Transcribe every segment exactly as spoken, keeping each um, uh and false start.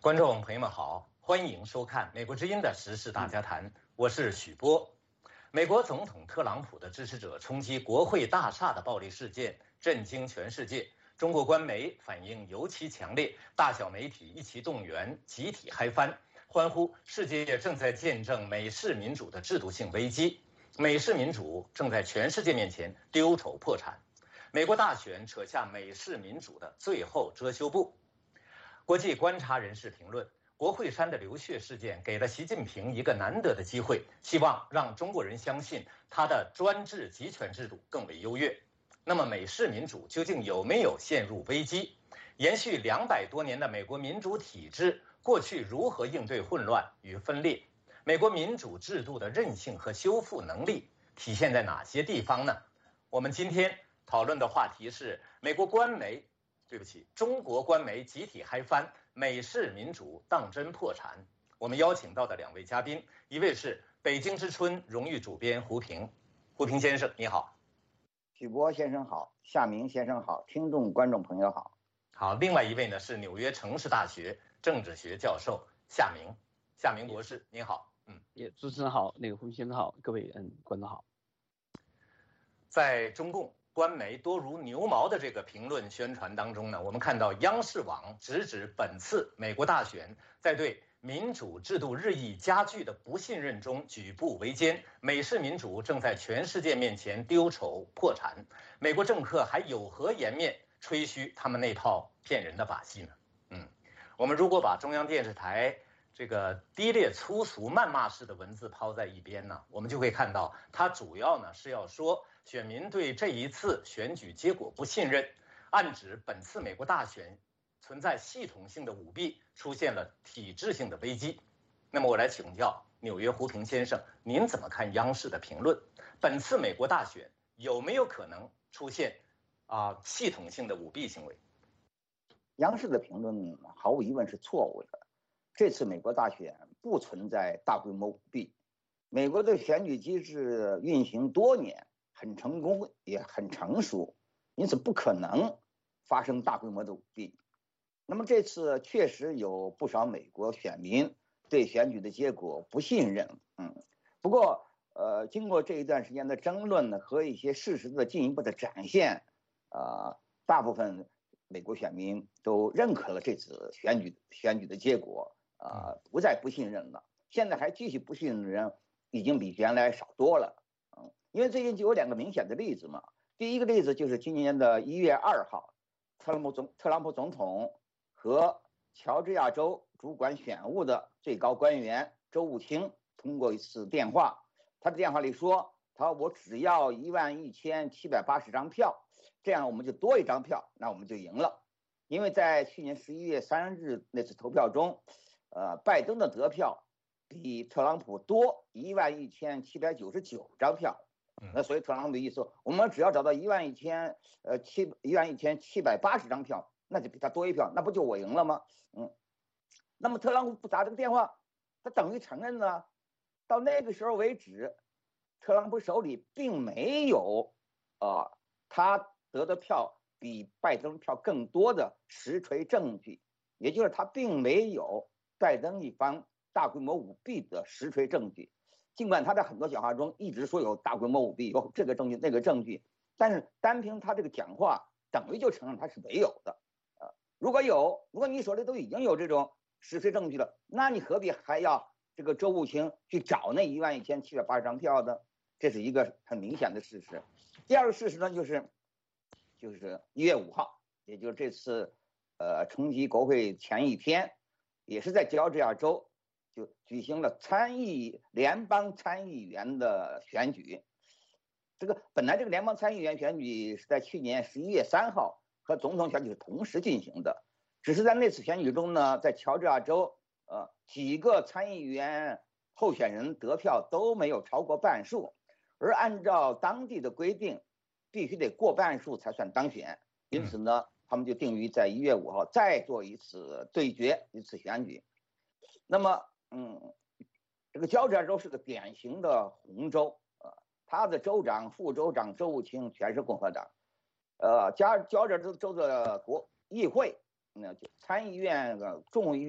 观众朋友们好，欢迎收看美国之音的时事大家谈，我是许波。美国总统特朗普的支持者冲击国会大厦的暴力事件震惊全世界，中国官媒反应尤其强烈，大小媒体一齐动员，集体嗨翻，欢呼世界正在见证美式民主的制度性危机，美式民主正在全世界面前丢丑破产，美国大选扯下美式民主的最后遮羞布。国际观察人士评论，国会山的流血事件给了习近平一个难得的机会，希望让中国人相信他的专制集权制度更为优越。那么美式民主究竟有没有陷入危机？延续两百多年的美国民主体制，过去如何应对混乱与分裂？美国民主制度的韧性和修复能力体现在哪些地方呢？我们今天讨论的话题是美国官媒对不起，中国官媒集体嗨翻，美式民主当真破产。我们邀请到的两位嘉宾，一位是北京之春荣誉主编胡平，胡平先生你好。 许波先生好，夏明先生好，听众观众朋友好。 好，另外一位呢是纽约城市大学政治学教授夏明，夏明博士您好。 嗯，也主持人好，那个胡平先生好，各位嗯观众好。 在中共官媒多如牛毛的这个评论宣传当中呢，我们看到央视网直指本次美国大选在对民主制度日益加剧的不信任中举步维艰，美式民主正在全世界面前丢丑破产，美国政客还有何颜面吹嘘他们那套骗人的把戏呢？嗯，我们如果把中央电视台这个低劣粗俗谩骂式的文字抛在一边呢，我们就会看到它主要呢是要说选民对这一次选举结果不信任，暗指本次美国大选存在系统性的舞弊，出现了体制性的危机。那么我来请教纽约胡平先生，您怎么看央视的评论？本次美国大选有没有可能出现啊、呃、系统性的舞弊行为？ 央视的评论毫无疑问是错误的。这次美国大选不存在大规模舞弊，美国的选举机制运行多年，很成功也很成熟，因此不可能发生大规模的舞弊。那么这次确实有不少美国选民对选举的结果不信任，嗯，不过呃，经过这一段时间的争论呢和一些事实的进一步的展现，呃，大部分美国选民都认可了这次选举选举的结果，呃，不再不信任了。现在还继续不信任的人已经比原来少多了，嗯，因为最近就有两个明显的例子嘛。第一个例子就是今年的一月二号，特朗普总特朗普总统和乔治亚州主管选务的最高官员周务清通过一次电话，他的电话里说，他说我只要一万一千七百八十张票，这样我们就多一张票，那我们就赢了。因为在去年十一月三日那次投票中，呃，拜登的得票比特朗普多一万一千七百九十九张票，那所以特朗普的意思，我们只要找到一万一千呃七一万一千七百八十张票，那就比他多一票，那不就我赢了吗？嗯，那么特朗普不打这个电话，他等于承认了，到那个时候为止，特朗普手里并没有，呃，他得的票比拜登票更多的实锤证据，也就是他并没有拜登一方大规模舞弊的实锤证据。尽管他在很多讲话中一直说有大规模舞弊，有这个证据那个证据，但是单凭他这个讲话，等于就承认他是没有的。呃，如果有，如果你手里都已经有这种实锤证据了，那你何必还要这个周务清去找那一万一千七百八十张票呢？这是一个很明显的事实。第二个事实呢，就是就是一月五号，也就是这次呃冲击国会前一天，也是在乔治亚州就举行了参议联邦参议员的选举。这个本来这个联邦参议员选举是在去年十一月三号和总统选举是同时进行的，只是在那次选举中呢，在乔治亚州呃几个参议员候选人得票都没有超过半数，而按照当地的规定必须得过半数才算当选，因此呢他们就定于在一月五号再做一次对决，一次选举。那么嗯，这个乔治亚州是个典型的红州，呃，他的州长、副州长周务清全是共和党，呃，加乔治亚州的国议会，那就参议院、众议院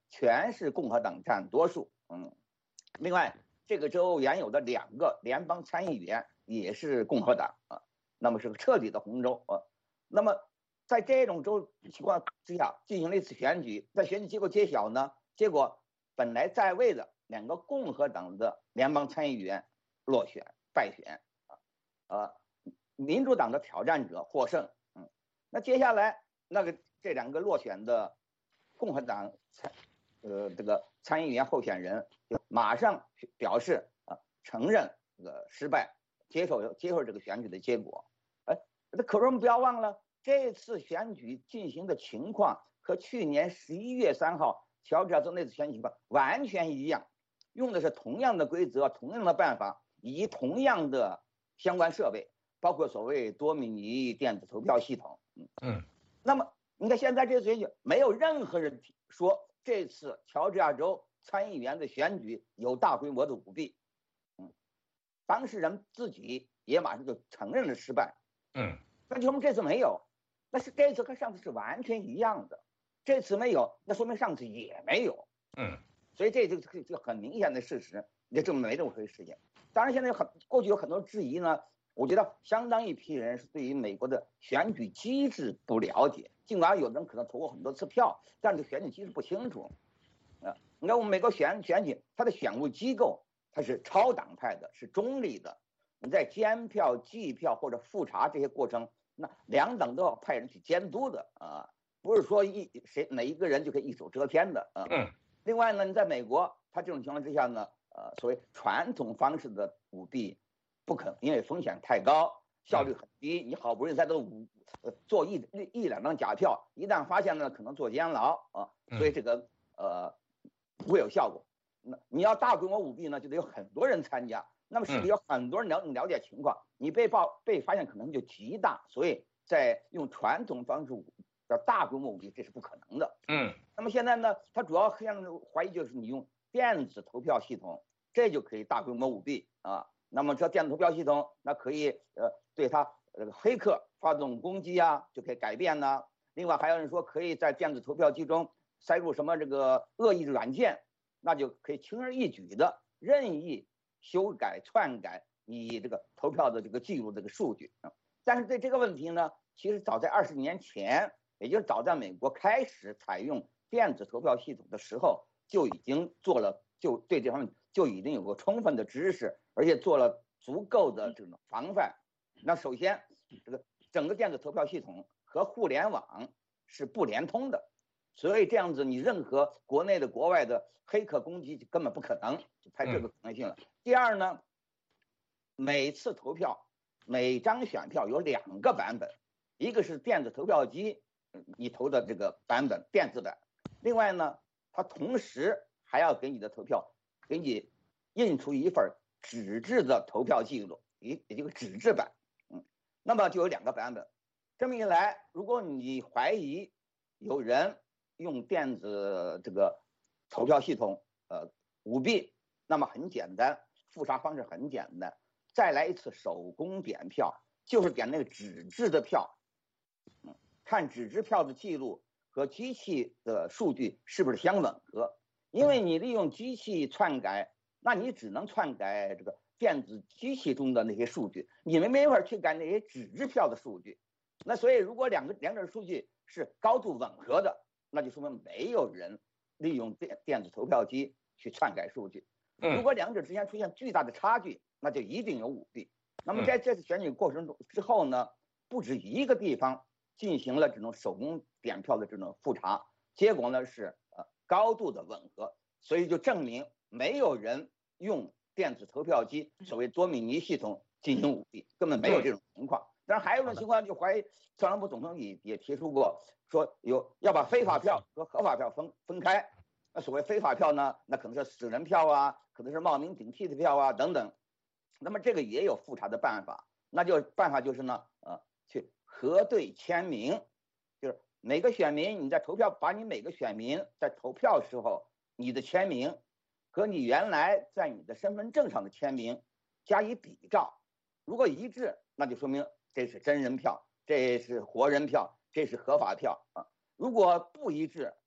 全是共和党占多数。嗯，另外这个州原有的两个联邦参议员也是共和党啊，那么是个彻底的红州啊。那么在这种州情况之下进行了一次选举，在选举结果揭晓呢，结果本来在位的两个共和党的联邦参议员落选败选啊，呃，民主党的挑战者获胜。嗯，那接下来那个这两个落选的共和党参呃这个参议员候选人就马上表示啊承认这个失败，接受接受这个选举的结果。哎，可是我们不要忘了，这次选举进行的情况和去年十一月三号乔治亚州那次选举情况完全一样，用的是同样的规则、同样的办法以及同样的相关设备，包括所谓多米尼电子投票系统。嗯嗯，那么你看现在这次选举，没有任何人说这次乔治亚州参议员的选举有大规模的舞弊。嗯，当事人自己也马上就承认了失败。嗯，那就说明这次没有，那是这次和上次是完全一样的。这次没有，那说明上次也没有。嗯，所以这就这就很明显的事实，也证明没这么回事情。当然，现在有很过去有很多质疑呢，我觉得相当一批人是对于美国的选举机制不了解，尽管有人可能投过很多次票，但是选举机制不清楚。啊，你看我们美国选选举，它的选务机构它是超党派的，是中立的。你在监票、计票或者复查这些过程，那两党都要派人去监督的啊，不是说一谁哪一个人就可以一手遮天的啊。嗯。另外呢，你在美国，它这种情况之下呢，呃，所谓传统方式的舞弊不可能，因为风险太高，效率很低。你好不容易在这舞呃做一一两张假票，一旦发现呢，可能坐监牢啊，所以这个呃不会有效果。那你要大规模舞弊呢，就得有很多人参加。那么势必有很多人了了解情况，你被报被发现可能就极大，所以在用传统方式叫大规模舞弊，这是不可能的。嗯，那么现在呢，他主要现在怀疑就是你用电子投票系统，这就可以大规模舞弊啊。那么这电子投票系统，那可以呃对他这个黑客发动攻击啊，就可以改变呢。另外还有人说可以在电子投票机中塞入什么这个恶意软件，那就可以轻而易举的任意修改篡改你这个投票的这个记录这个数据啊。但是对这个问题呢，其实早在二十年前，也就是早在美国开始采用电子投票系统的时候，就已经做了，就对这方面就已经有过充分的知识，而且做了足够的这种防范。那首先，这个整个电子投票系统和互联网是不联通的，所以这样子你任何国内的、国外的黑客攻击根本不可能，就排这个可能性了。第二呢，每次投票每张选票有两个版本，一个是电子投票机你投的这个版本电子版，另外呢，它同时还要给你的投票给你印出一份纸质的投票记录，也也就是纸质版。嗯，那么就有两个版本。这么一来，如果你怀疑有人用电子这个投票系统呃舞弊，那么很简单，复查方式很简单，再来一次手工点票，就是点那个纸质的票，嗯，看纸质票的记录和机器的数据是不是相吻合。因为你利用机器篡改，那你只能篡改这个电子机器中的那些数据，你们没法去改那些纸质票的数据。那所以如果两个两者数据是高度吻合的，那就说明没有人利用电电子投票机去篡改数据。如果两者之间出现巨大的差距，那就一定有舞弊。那么在这次选举过程中之后呢，不止一个地方进行了这种手工点票的这种复查，结果呢是呃高度的吻合，所以就证明没有人用电子投票机所谓多米尼系统进行舞弊，根本没有这种情况。当然还有一种情况，就怀疑特朗普总统也也提出过，说有要把非法票和合法票分分开。那所谓非法票呢，那可能是死人票啊，可能是冒名顶替的票啊等等。那么这个也有复查的办法，那就办法就是呢，呃，去核对签名，就是每个选民你在投票，把你每个选民在投票时候你的签名和你原来在你的身份证上的签名加以比照，如果一致，那就说明这是真人票，这是活人票，这是合法票啊。如果不一致，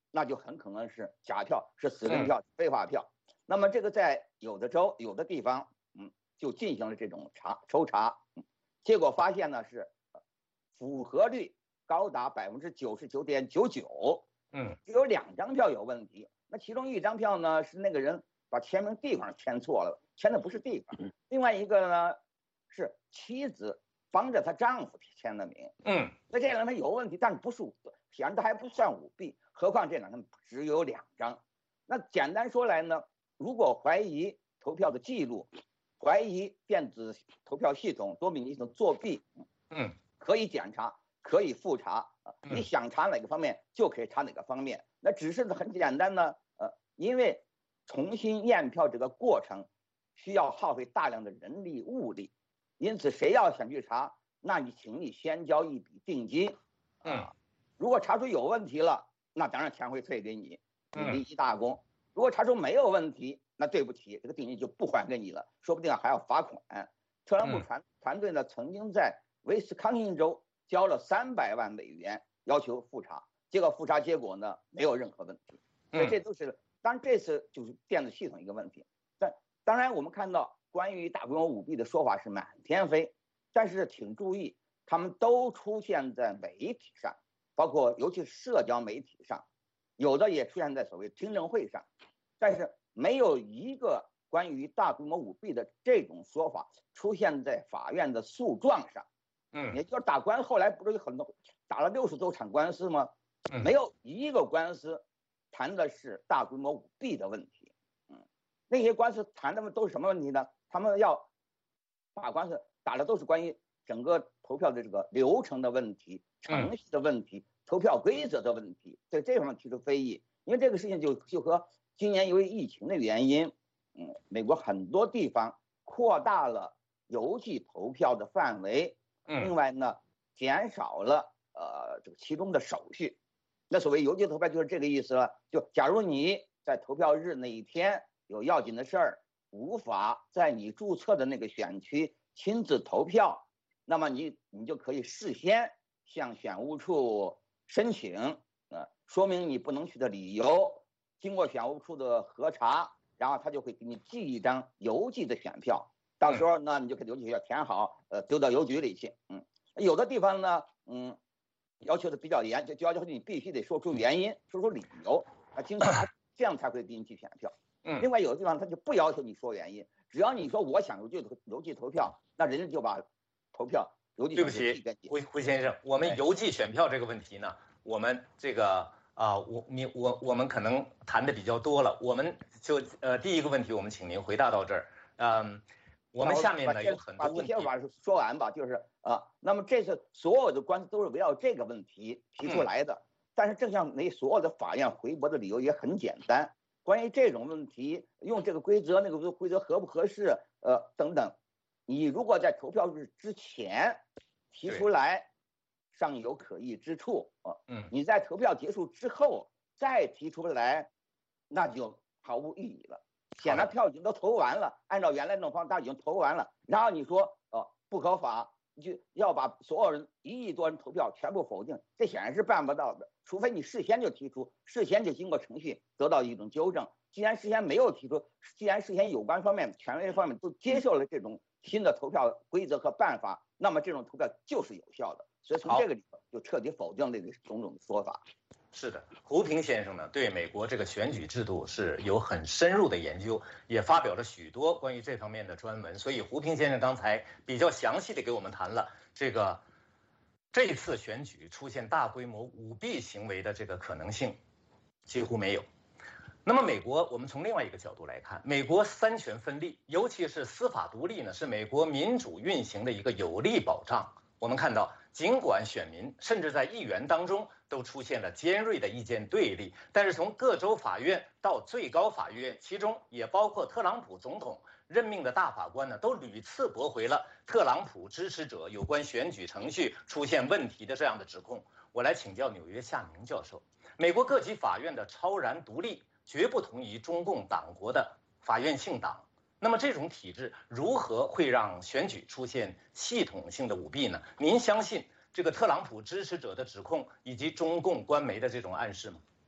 那就很可能是假票，是死人票、非法票。那么这个在有的州、有的地方，嗯，就进行了这种查抽查，嗯，结果发现呢是符合率高达百分之九十九点九九， 嗯， 只有两张票有问题。那其中一张票呢是那个人把签名地方签错了，签的不是地方；另外一个呢是妻子帮着她丈夫签的名， 嗯， 那这两张有问题，但是不是显然它还不算舞弊，何况这两张只有两张。那简单说来呢，如果怀疑投票的记录，怀疑电子投票系统、多米尼系统作弊， 嗯， 可以检查，可以复查，你想查哪个方面就可以查哪个方面。那只是很简单呢，呃，因为重新验票这个过程需要耗费大量的人力物力，因此谁要想去查，那你请你先交一笔定金，啊，如果查出有问题了，那当然钱会退给你，你立一大功。如果查出没有问题，那对不起，这个定金就不还给你了，说不定还要罚款。特朗普团团队呢，曾经在威斯康星州交了三百万美元，要求复查，结果复查结果呢没有任何问题。所以这都是，当然这次就是电子系统一个问题。但当然我们看到关于大规模舞弊的说法是满天飞，但是请注意，他们都出现在媒体上，包括尤其是社交媒体上，有的也出现在所谓听证会上，但是没有一个关于大规模舞弊的这种说法出现在法院的诉状上。嗯，也就是打官司，后来不是有很多打了六十多场官司吗？没有一个官司谈的是大规模舞弊的问题。嗯，那些官司谈的都是什么问题呢？他们要打官司打的都是关于整个投票的这个流程的问题、程序的问题、投票规则的问题，在这方面提出非议。因为这个事情就就和今年由于疫情的原因，嗯，美国很多地方扩大了邮寄投票的范围。另外呢，减少了呃这个其中的手续。那所谓邮寄投票就是这个意思了。就假如你在投票日那一天有要紧的事儿，无法在你注册的那个选区亲自投票，那么你你就可以事先向选务处申请，呃，说明你不能去的理由，经过选务处的核查，然后他就会给你寄一张邮寄的选票。到时候呢，你就给邮寄票填好，呃，丢到邮局里去。嗯，有的地方呢，嗯，要求的比较严，就要求你必须得说出原因，说出理由，啊，经查，这样才会给你寄选票。嗯，另外有的地方他就不要求你说原因，只要你说我想邮寄邮寄投票，那人家就把投票邮寄。 对不起，胡胡先生，我们邮寄选票这个问题呢，我们这个啊、呃，我你我我们可能谈的比较多了，我们就呃第一个问题，我们请您回答到这儿，嗯。我们下面呢有很多问题， 把把说完吧，就是啊，那么这次所有的官司都是围绕这个问题提出来的。嗯、但是正像那所有的法院回驳的理由也很简单，关于这种问题，用这个规则那个规则合不合适，呃等等，你如果在投票日之前提出来，尚有可议之处啊。嗯，你在投票结束之后再提出来，那就毫无意义了。显然票已经都投完了，按照原来那种方式，他已经投完了。然后你说，哦，不合法，你就要把所有人一亿多人投票全部否定，这显然是办不到的。除非你事先就提出，事先就经过程序得到一种纠正。既然事先没有提出，既然事先有关方面、权威方面都接受了这种新的投票规则和办法，那么这种投票就是有效的。所以从这个里头就彻底否定这个种种的说法。 是的，胡平先生呢对美国这个选举制度是有很深入的研究，也发表了许多关于这方面的专文。所以胡平先生刚才比较详细的给我们谈了这个这次选举出现大规模舞弊行为的这个可能性几乎没有。那么美国，我们从另外一个角度来看，美国三权分立，尤其是司法独立呢，是美国民主运行的一个有力保障。我们看到，尽管选民甚至在议员当中都出现了尖锐的意见对立，但是从各州法院到最高法院，其中也包括特朗普总统任命的大法官呢，都屡次驳回了特朗普支持者有关选举程序出现问题的这样的指控。我来请教纽约夏明教授，美国各级法院的超然独立绝不同于中共党国的法院性党。那么这种体制如何会让选举出现系统性的舞弊呢？您相信这个特朗普支持者的指控以及中共官媒的这种暗示吗？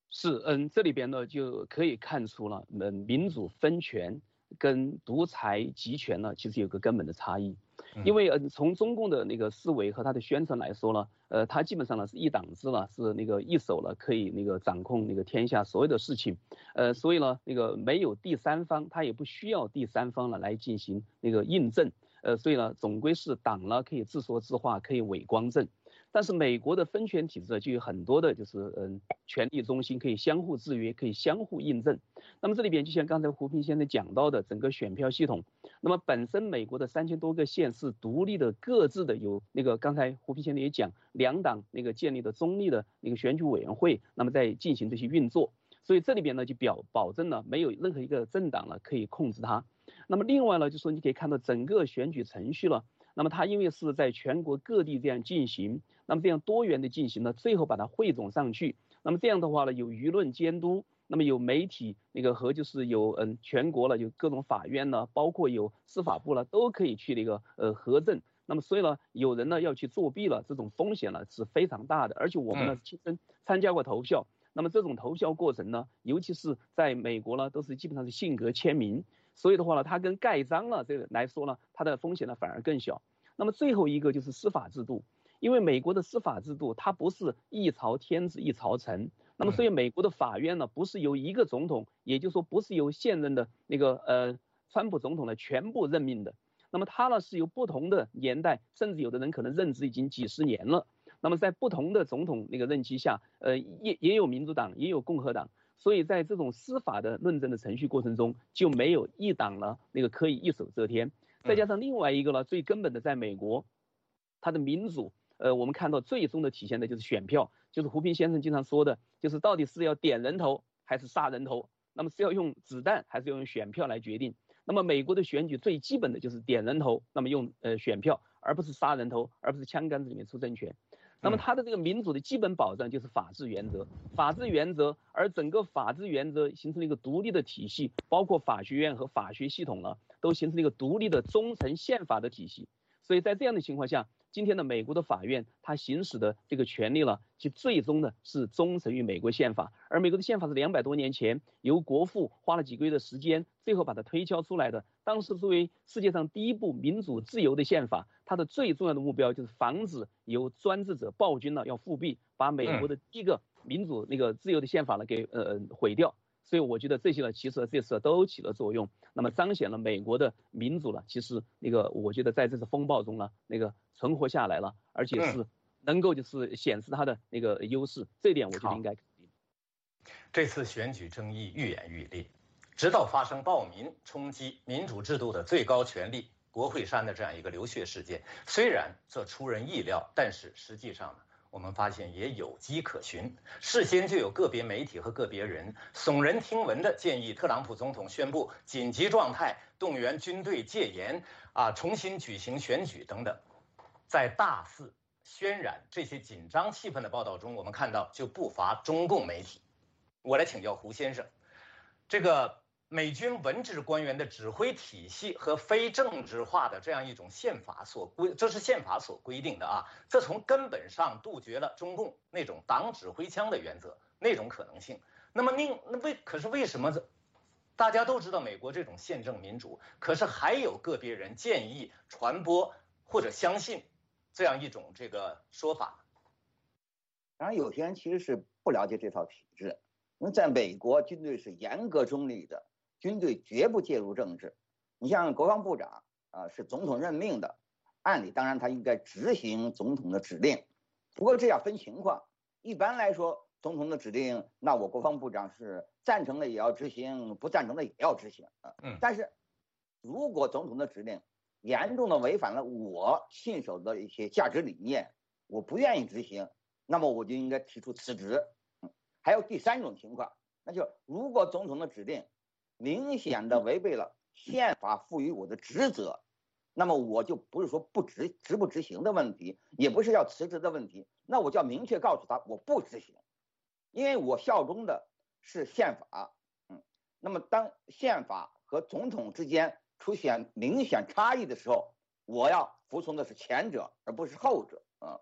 是，嗯，这里边呢就可以看出了，嗯，民主分权跟独裁集权呢，其实有个根本的差异。因为呃，从中共的那个思维和他的宣传来说呢，呃，他基本上呢是一党制了，是那个一手了可以那个掌控那个天下所有的事情，呃，所以呢那个没有第三方，他也不需要第三方了来进行那个印证，呃，所以呢总归是党呢可以自说自话，可以伪光正。但是美国的分权体制就有很多的就是嗯权力中心可以相互制约，可以相互印证。那么这里边就像刚才胡平先生讲到的整个选票系统，那么本身美国的三千多个县是独立的各自的有那个刚才胡平先生也讲两党那个建立的中立的那个选举委员会，那么在进行这些运作，所以这里边呢就表保证了没有任何一个政党呢可以控制它。那么另外呢就是说你可以看到整个选举程序了，那么它因为是在全国各地这样进行，那么这样多元的进行呢，最后把它汇总上去，那么这样的话呢有舆论监督，那么有媒体那个和就是有嗯全国了有各种法院呢，包括有司法部了都可以去那个呃核证，那么所以呢有人呢要去作弊了，这种风险呢是非常大的，而且我们呢亲身参加过投票，那么这种投票过程呢，尤其是在美国呢都是基本上是信格签名，所以的话呢它跟盖章了这个来说呢，它的风险呢反而更小。那么最后一个就是司法制度，因为美国的司法制度它不是一朝天子一朝臣，那么所以美国的法院呢不是由一个总统，也就是说不是由现任的那个呃川普总统呢全部任命的，那么他呢是由不同的年代，甚至有的人可能任职已经几十年了，那么在不同的总统那个任期下，呃也也有民主党也有共和党，所以在这种司法的论证的程序过程中就没有一党呢那个可以一手遮天。再加上另外一个呢，最根本的，在美国，它的民主，呃，我们看到最终的体现的就是选票，就是胡平先生经常说的，就是到底是要点人头还是杀人头，那么是要用子弹还是要用选票来决定。那么美国的选举最基本的就是点人头，那么用呃选票，而不是杀人头，而不是枪杆子里面出政权。那么它的这个民主的基本保障就是法治原则，法治原则，而整个法治原则形成了一个独立的体系，包括法学院和法学系统呢，都形成了一个独立的忠诚宪法的体系。所以在这样的情况下，今天的美国的法院它行使的这个权利呢，其最终呢是忠诚于美国宪法，而美国的宪法是两百多年前由国父花了几个月的时间，最后把它推敲出来的。当时作为世界上第一部民主自由的宪法，它的最重要的目标就是防止由专制者暴君呢要复辟，把美国的第一个民主那个自由的宪法呢给呃毁掉。所以我觉得这些呢，其实这次都起了作用，那么彰显了美国的民主了。其实那个我觉得在这次风暴中呢，那个存活下来了，而且是能够就是显示它的那个优势，这一点我觉得应该肯定。 这次选举争议愈演愈烈，直到发生暴民冲击民主制度的最高权力国会山的这样一个流血事件，虽然这出人意料，但是实际上呢，我们发现也有迹可循。事先就有个别媒体和个别人耸人听闻的建议特朗普总统宣布紧急状态，动员军队戒严啊，重新举行选举等等。在大肆渲染这些紧张气氛的报道中，我们看到就不乏中共媒体。我来请教胡先生，这个美军文职官员的指挥体系和非政治化的这样一种宪法所规，这是宪法所规定的啊，这从根本上杜绝了中共那种党指挥枪的原则那种可能性。那么另那为可是为什么大家都知道美国这种宪政民主，可是还有个别人建议传播或者相信这样一种这个说法？ 当然，有些人其实是不了解这套体制，因为在美国，军队是严格中立的，军队绝不介入政治。你像国防部长啊、呃，是总统任命的，按理当然他应该执行总统的指令，不过这要分情况。一般来说，总统的指令，那我国防部长是赞成的也要执行，不赞成的也要执行啊。嗯。但是，如果总统的指令严重的违反了我信守的一些价值理念，我不愿意执行，那么我就应该提出辞职。嗯。还有第三种情况，那就如果总统的指令明显的违背了宪法赋予我的职责，那么我就不是说不执执不执行的问题，也不是要辞职的问题，那我就要明确告诉他我不执行，因为我效忠的是宪法。嗯，那么当宪法和总统之间出现明显差异的时候，我要服从的是前者而不是后者啊。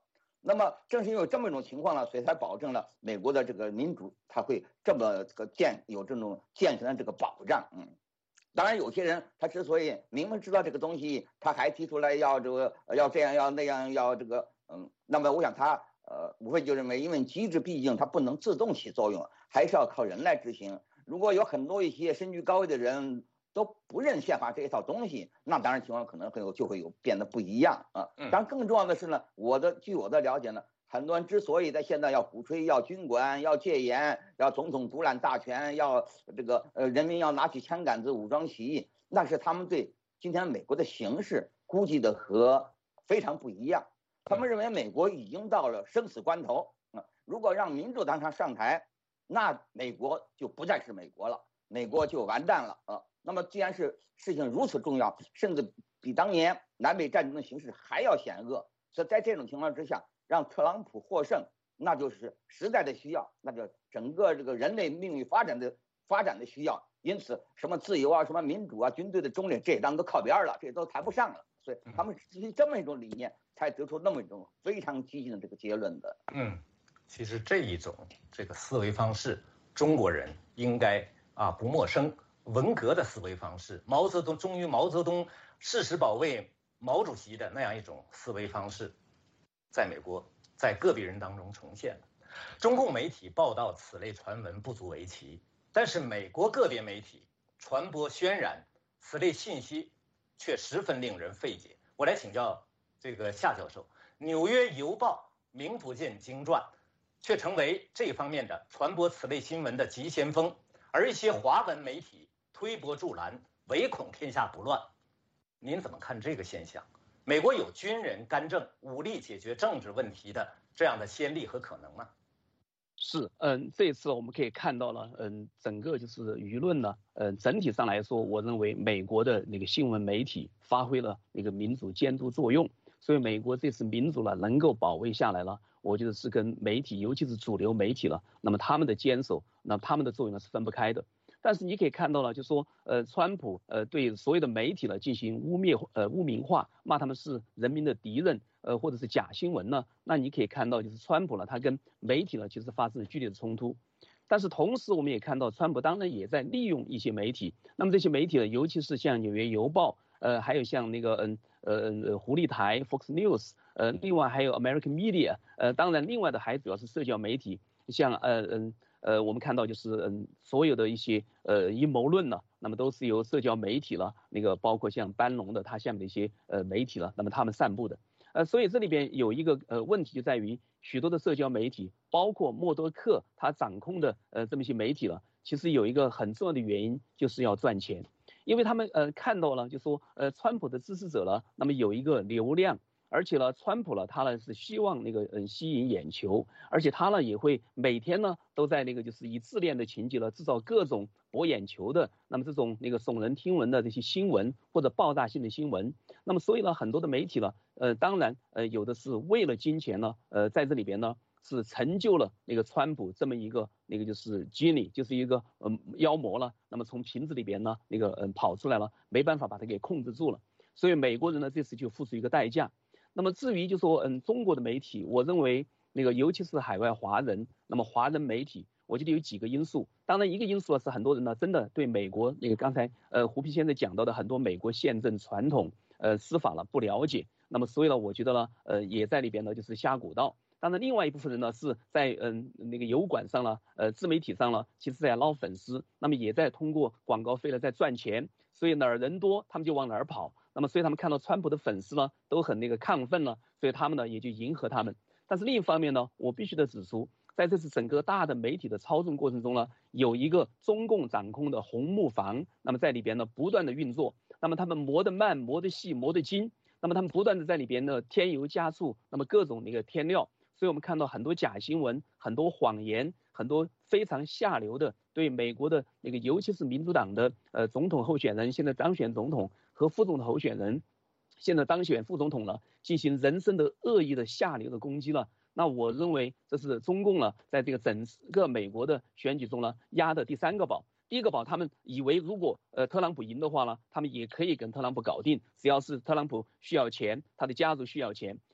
那么正是因为这么一种情况呢，所以才保证了美国的这个民主，它会这么这个健有这种健全的这个保障。嗯，当然有些人他之所以明明知道这个东西，他还提出来要这个要这样要那样要这个嗯，那么我想他呃无非就认为，因为机制毕竟它不能自动起作用，还是要靠人来执行。如果有很多一些身居高位的人都不认宪法这一套东西，那当然情况可能会有就会有变得不一样啊。当然更重要的是呢，我的据我的了解呢，很多人之所以在现在要鼓吹要军管、要戒严、要总统独揽大权、要这个呃人民要拿起枪杆子武装起义，那是他们对今天美国的形势估计的和非常不一样。他们认为美国已经到了生死关头啊，如果让民主党上上台，那美国就不再是美国了，美国就完蛋了啊。那么既然是事情如此重要，甚至比当年南北战争的形势还要险恶，所以在这种情况之下，让特朗普获胜，那就是时代的需要，那就整个这个人类命运发展的发展的需要。因此，什么自由啊，什么民主啊，军队的中立，这当都靠边了，这都谈不上了。所以他们基于这么一种理念，才得出那么一种非常激进的这个结论的。 嗯，其实这一种这个思维方式，中国人应该啊不陌生。文革的思维方式，毛泽东忠于毛泽东誓死保卫毛主席的那样一种思维方式，在美国在个别人当中重现了。中共媒体报道此类传闻不足为奇，但是美国个别媒体传播渲染此类信息却十分令人费解。我来请教这个夏教授，《纽约邮报》名不见经传，却成为这方面的传播此类新闻的急先锋，而一些华文媒体推波助澜，唯恐天下不乱。您怎么看这个现象？美国有军人干政、武力解决政治问题的这样的先例和可能吗？ 是，嗯，这一次我们可以看到了，嗯，整个就是舆论呢，嗯，整体上来说，我认为美国的那个新闻媒体发挥了那个民主监督作用，所以美国这次民主呢能够保卫下来了，我觉得是跟媒体，尤其是主流媒体了，那么他们的坚守，那么他们的作用呢是分不开的。但是你可以看到了，就说呃，川普呃对所有的媒体呢进行污蔑呃污名化，骂他们是人民的敌人，呃或者是假新闻呢，那你可以看到就是川普呢他跟媒体呢其实发生了剧烈的冲突。但是同时我们也看到，川普当然也在利用一些媒体，那么这些媒体呢，尤其是像纽约邮报，呃还有像那个嗯呃呃狐狸台 Fox News， 呃另外还有 American Media， 呃当然另外的还主要是社交媒体，像呃嗯。呃，我们看到就是嗯，所有的一些呃阴谋论呢，那么都是由社交媒体了，那个包括像班农的他下面的一些呃媒体了，那么他们散布的，呃，所以这里边有一个呃问题就在于许多的社交媒体，包括默多克他掌控的呃这么一些媒体了，其实有一个很重要的原因就是要赚钱，因为他们呃看到了就说呃川普的支持者呢，那么有一个流量。而且呢，川普呢，他呢是希望那个嗯吸引眼球，而且他呢也会每天呢都在那个就是以自恋的情节呢制造各种博眼球的，那么这种那个耸人听闻的这些新闻或者爆炸性的新闻，那么所以呢很多的媒体呢，呃当然呃有的是为了金钱呢，呃在这里边呢是成就了那个川普这么一个那个就是 genie， 就是一个嗯妖魔了，那么从瓶子里边呢那个嗯跑出来了，没办法把它给控制住了，所以美国人呢这次就付出一个代价。那么至于就说嗯中国的媒体，我认为那个尤其是海外华人，那么华人媒体，我觉得有几个因素。当然一个因素是很多人呢真的对美国那个刚才呃胡皮先生讲到的很多美国宪政传统呃司法了不了解，那么所以呢我觉得呢呃也在里边呢就是瞎鼓捣。当然另外一部分人呢是在嗯那个油管上了呃自媒体上了，其实在捞粉丝，那么也在通过广告费呢在赚钱，所以哪儿人多他们就往哪儿跑。那么所以他们看到川普的粉丝呢都很那个亢奋了，所以他们呢也就迎合他们。但是另一方面呢，我必须得指出，在这次整个大的媒体的操纵过程中呢，有一个中共掌控的红木房，那么在里边呢不断的运作，那么他们磨得慢磨得细磨得精，那么他们不断的在里边呢添油加醋，那么各种那个添料，所以我们看到很多假新闻，很多谎言，很多非常下流的对美国的那个尤其是民主党的呃总统候选人，现在当选总统和副总统候选人，现在当选副总统了，进行人身的恶意的下流的攻击了。那我认为这是中共呢在这个整个美国的选举中呢压的第三个宝。第一个宝，他们以为如果呃特朗普赢的话呢，他们也可以跟特朗普搞定，只要是特朗普需要钱，他的家族需要钱。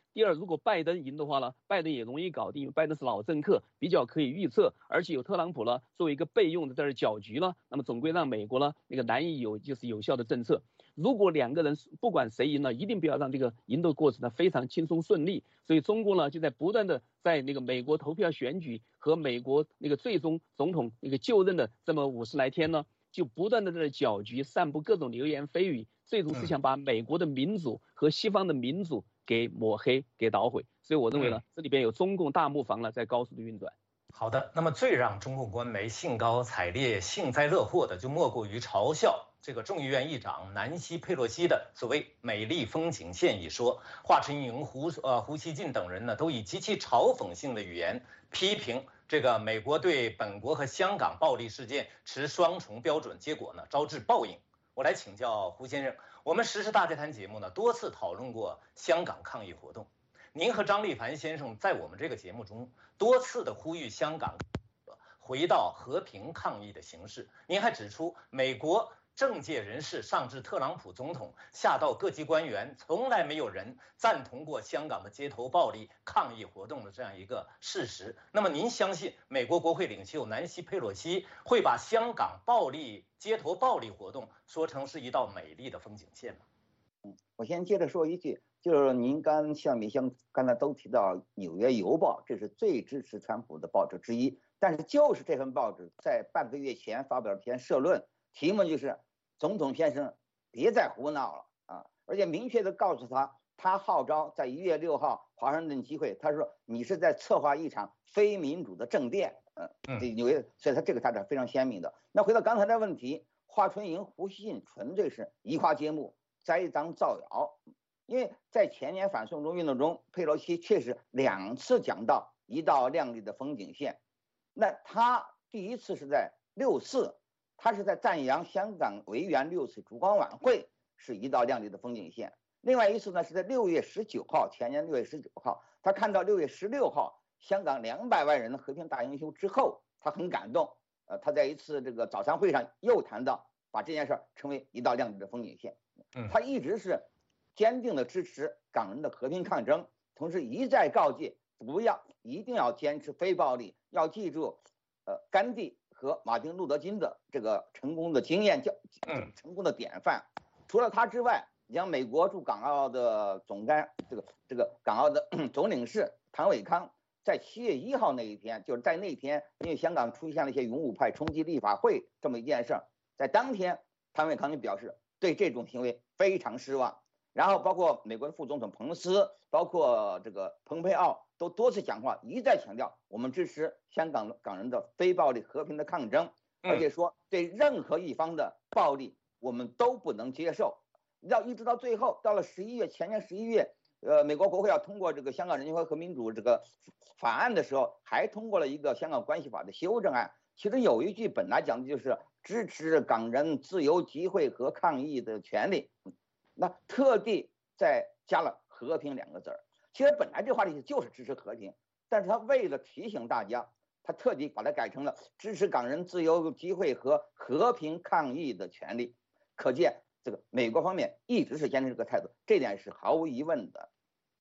第二，如果拜登赢的话呢，拜登也容易搞定，因为拜登是老政客，比较可以预测，而且有特朗普呢作为一个备用的在这搅局呢，那么总归让美国呢那个难以有就是有效的政策。如果两个人不管谁赢了，一定不要让这个赢的过程呢非常轻松顺利。所以中国呢就在不断的在那个美国投票选举和美国那个最终总统那个就任的这么五十来天呢，就不断的在这搅局，散布各种流言蜚语，最终是想把美国的民主和西方的民主给抹黑、给捣毁。所以我认为呢，这里边有中共大木房呢在高速的运转。 好的，那么最让中共官媒兴高采烈、幸灾乐祸的，就莫过于嘲笑这个众议院议长南希·佩洛西的所谓“美丽风景线”一说。华春莹、胡呃胡锡进等人呢，都以极其嘲讽性的语言批评这个美国对本国和香港暴力事件持双重标准，结果呢招致报应。我来请教胡先生，我们时事大家谈节目呢多次讨论过香港抗议活动，您和张立凡先生在我们这个节目中多次的呼吁香港回到和平抗议的形式。您还指出，美国政界人士上至特朗普总统，下到各级官员，从来没有人赞同过香港的街头暴力抗议活动的这样一个事实。那么您相信美国国会领袖南希·佩洛西会把香港暴力街头暴力活动说成是一道美丽的风景线吗？ 嗯，我先接着说一句，就是您刚像米香刚才都提到《纽约邮报》，这是最支持川普的报纸之一。但是就是这份报纸在半个月前发表了篇社论，题目就是“总统先生别再胡闹了”啊，而且明确的告诉他，他号召在一月六号华盛顿集会，他说你是在策划一场非民主的政变，嗯，这纽约，所以他这个他是非常鲜明的。那回到刚才的问题，华春莹、胡锡进纯粹是移花接木、栽赃造谣，因为在前年反送中运动中，佩洛西确实两次讲到一道亮丽的风景线。那他第一次是在六四，他是在赞扬香港维园六四烛光晚会是一道亮丽的风景线。另外一次呢是在六月十九号，前年六月十九号，他看到六月十六号香港两百万人的和平大英雄之后，他很感动。呃，他在一次这个早餐会上又谈到把这件事成为一道亮丽的风景线。他一直是坚定的支持港人的和平抗争，同时一再告诫不要一定要坚持非暴力，要记住，呃，甘地和马丁路德金的这个成功的经验教，成功的典范。除了他之外，你像美国驻港澳的总干这个这个港澳的总领事唐伟康，在七月一号那一天，就是在那天，因为香港出现了一些勇武派冲击立法会这么一件事儿，在当天，唐伟康就表示对这种行为非常失望。然后包括美国的副总统彭斯，包括这个蓬佩奥都多次讲话，一再强调我们支持香港港人的非暴力和平的抗争，而且说对任何一方的暴力我们都不能接受。要一直到最后，到了十一月，前年十一月，呃，美国国会要通过这个香港人权和民主这个法案的时候，还通过了一个香港关系法的修正案。其中有一句本来讲的就是支持港人自由集会和抗议的权利。那特地再加了和平两个字儿，其实本来这话的意思就是支持和平，但是他为了提醒大家，他特地把它改成了支持港人自由集会和和平抗议的权利。可见这个美国方面一直是坚持这个态度，这点是毫无疑问的。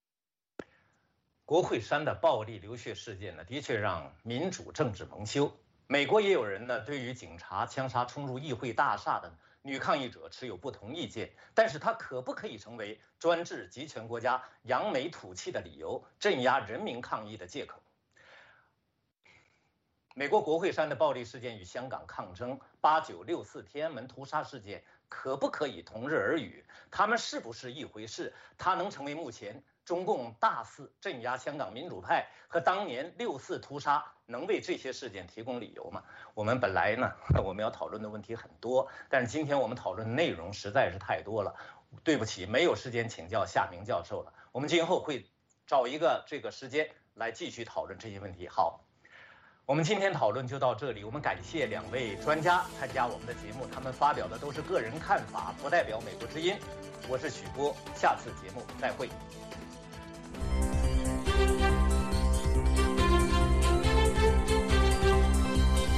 国会山的暴力流血事件呢，的确让民主政治蒙羞。美国也有人呢，对于警察枪杀冲入议会大厦的女抗议者持有不同意见，但是它可不可以成为专制集权国家扬眉吐气的理由，镇压人民抗议的借口？美国国会山的暴力事件与香港抗争、八九六四天安门屠杀事件可不可以同日而语？他们是不是一回事？它能成为目前中共大肆镇压香港民主派和当年六四屠杀能为这些事件提供理由吗？我们本来呢，我们要讨论的问题很多，但是今天我们讨论的内容实在是太多了，对不起，没有时间请教夏明教授了。我们今后会找一个这个时间来继续讨论这些问题。好，我们今天讨论就到这里。我们感谢两位专家参加我们的节目，他们发表的都是个人看法，不代表美国之音。我是许波，下次节目再会。